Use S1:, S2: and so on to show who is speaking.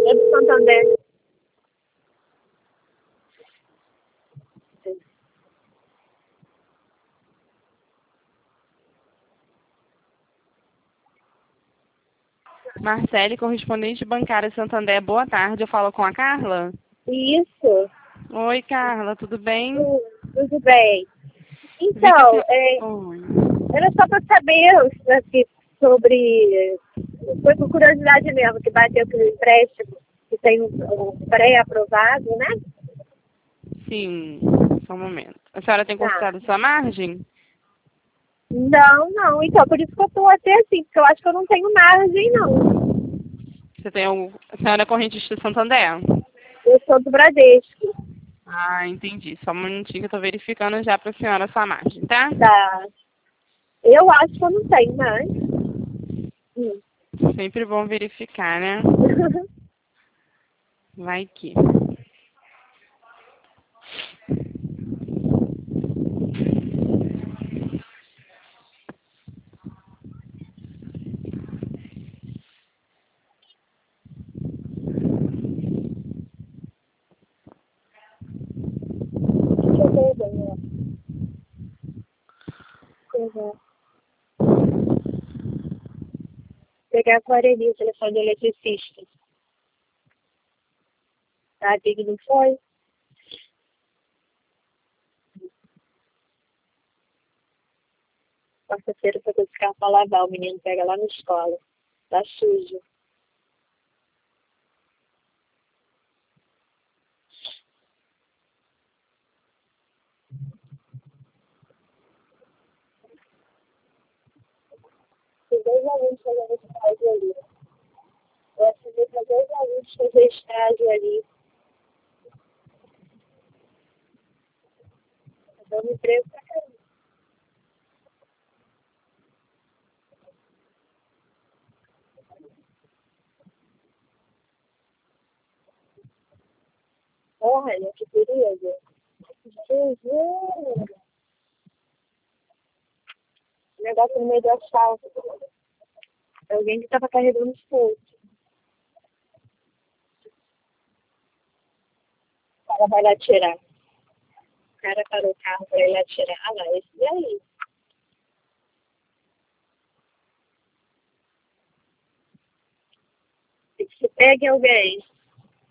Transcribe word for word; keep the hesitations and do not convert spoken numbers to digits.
S1: É do Santander.
S2: Marcele, correspondente bancária Santander, boa tarde. Eu falo com a Carla?
S1: Isso.
S2: Oi, Carla, tudo bem?
S1: Tudo, tudo bem.
S2: Vi que a
S1: Então,
S2: senhora...
S1: é,
S2: Oi.
S1: era só para saber assim, sobre. Foi por curiosidade mesmo, que bateu aquele empréstimo que tem um, um pré-aprovado, né?
S2: Sim, só um momento. A senhora tem
S1: Tá.
S2: consultado sua margem?
S1: Não, não. Então, por isso que eu estou até assim, porque eu acho que eu não tenho margem, não.
S2: Você tem o... A senhora é correntista de Santander?
S1: Eu sou do Bradesco.
S2: Ah, entendi. Só um minutinho que eu tô verificando já pra senhora a sua margem, tá?
S1: Tá. Eu acho que eu não tenho mais. Hum.
S2: Sempre bom verificar, né? Vai que.
S1: Deixa eu ver, Daniel. Deixa eu ver. Pegar a aquarelinha, o telefone do eletricista. Tá, Big não foi? Quarta-feira eu vou buscar pra lavar, o menino pega lá na escola. Tá sujo. Tem dois alunos fazendo estágio ali. Eu assinei para dois alunos fazer estágio ali. Tá dando emprego pra caramba. Olha, que perigo. Jesus! O negócio no meio do asfalto. Alguém que tava carregando os fogo. O cara vai lá tirar. O cara parou o carro pra ir lá tirar. Ah lá, esse daí. Tem que se pegue alguém.